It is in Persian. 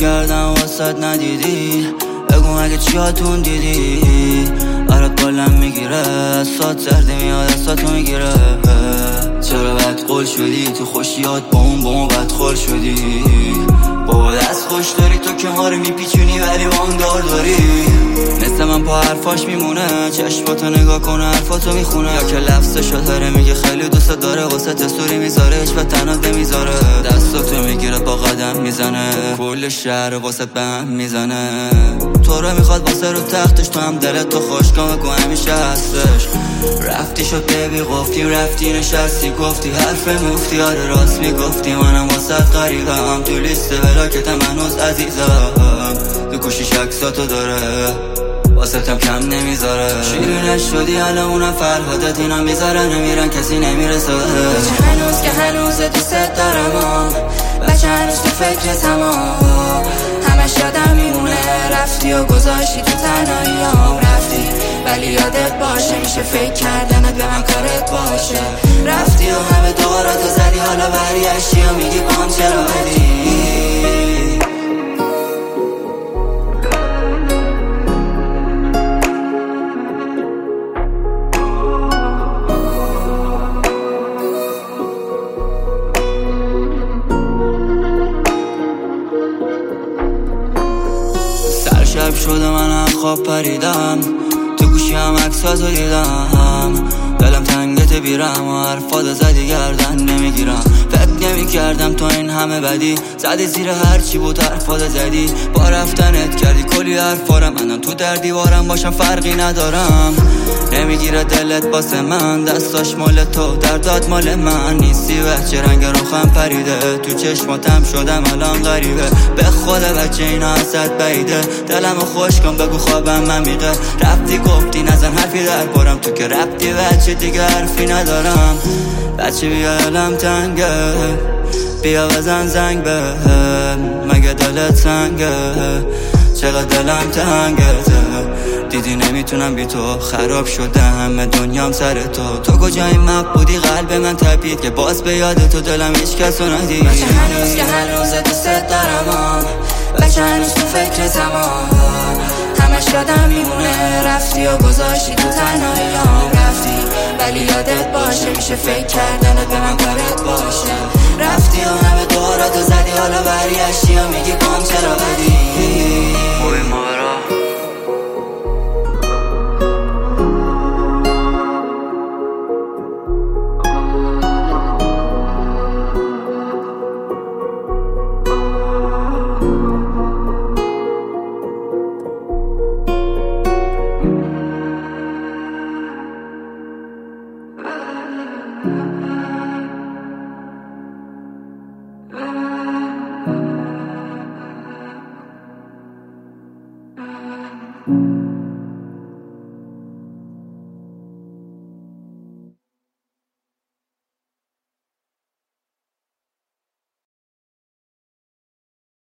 کردم واسط ندیدی، بگو اگه چیاتون دیدی. برات بالم میگیره، سات سردی میاد ساتو میگیره. چرا بد قول شدی تو خوشیات با اون بد خور شدی. بابا دست خوش داری تو که ما رو میپیچونی ولی واندار داری. مثل من پا حرفاش میمونه، چشماتو نگاه کنه حرفاتو میخونه. یا که لفظشو داره میگه خیلی دوست داره، واسه تستوری میذاره هیچ به تنات نمیذاره. دستاتو میگیره با قدم میزنه، کل شهر واسه به هم میزنه. تو رو میخواد واسه رو تختش، تو هم دلت تو خوش کن بگو همیشه هستش. رفتی شد ببی قفتی، رفتی نشستی گفتی حرف مفتی. آره راست میگفتی منم واسه غریبم، تو لیست بلاکتم هنوز عزیزم. تو گوشیش عکساتو داره واسه‌تم کم نمیذاره. شیرینش شدی الان اونم فرهادت، اینا میذاره نمیرن کسی نمیرسه. بچه هنوز که هنوز دوست دارم، بچه هنوز تو فکر تمام. همش یادم میمونه رفتی و گذاشتی تو تنهاییام. رفتی ولی یادت باشه میشه فکر کردنت به من کارت باشه. رفتی و همه دوراتو زدی، حالا برگشتی و میگی بام چرا بدی. شب شده منم خواب پریدم، تو گوشی هم عکساتو دیدم. دلم تنگت بیرم و حرفات زدی گردن نمیگیرم. فکر نمیکردم تو این همه بدی، زدی زیر هرچی بود حرفات زدی. با رفتنت کردی کلی حرفارم، منم تو در دیوارم باشم فرقی ندارم. نمیگیره دلت باسه من، دستاش مال تو دردات مال من. نیستی بچه رنگ روخم پریده، تو چشماتم شدم الان غریبه. به خدا بچه اینا ازت بعیده، دلمو خوش کن بگو خوابم عمیقه. رفتی گفتی نزن حرفی در بارم، تو که رفتی بچه دیگه حرفی ندارم. بچه بیا دلم تنگه، بیا بزن زنگ بهم، مگه دلت سنگه؟ چقدر دلم تنگته، دیدی نمیتونم بی تو، خراب شده همه دنیام سر تو. تو کجایی مپ بودی قلب من تپید که باز به یاد تو دلم هیچ کسو ندید. بچه هنوز که هنوز دوست دارم، بچه هنوز تو فکر تمام. همش یادم میمونه رفتی و گذاشتی تو تنهاییام. رفتی ولی یادت باشه میشه فکر کردنت به من کارت باشه. رفتی و همه دوراتو زدی، حالا برگشتی و میگی بام چرا بدی. Thank you.